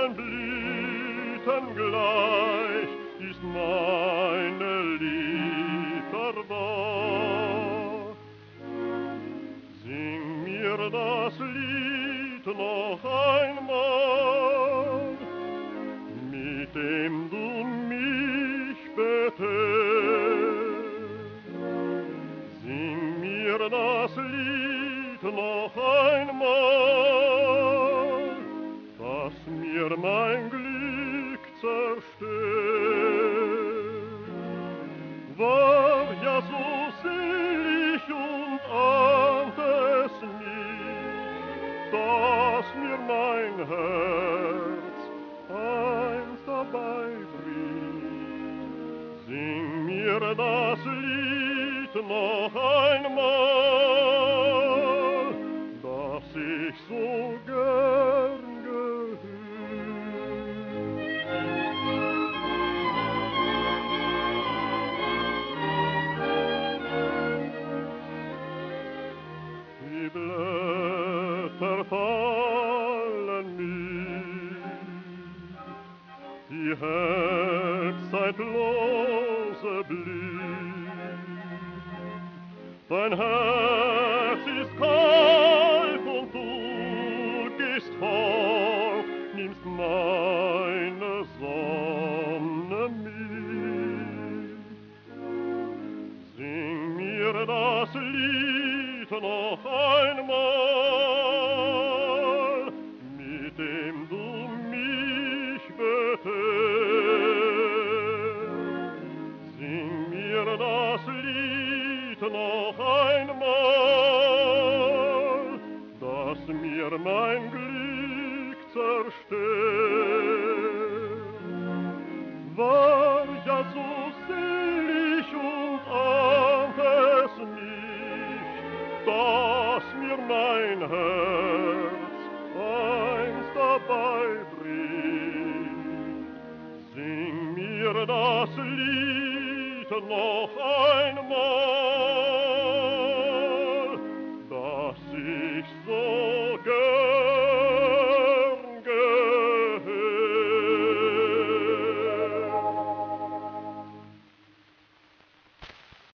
Blüten gleich ist meine Liederbach. Sing mir das Lied noch einmal, mit dem du mich betäubst. Sing mir das Lied noch einmal, das mir mein Glück zerstört. War ja so selig und ahnte es nicht, dass mir mein Herz einst dabei bricht. Sing mir das Lied noch einmal, das ich so gern gehört. Die Blätter fallen mir, die Herbstzeitlose blüht. Dein Herz ist kalt und du gehst fort, nimmst meine Sonne mit. Sing mir das Lied noch einmal, mit dem du mich betäubst. Sing mir das Lied noch einmal, das mir mein Glück zerstört. War ja so selig und ahnte es nicht, dass mir mein Herz einst dabei bricht. Sing mir das Lied noch einmal,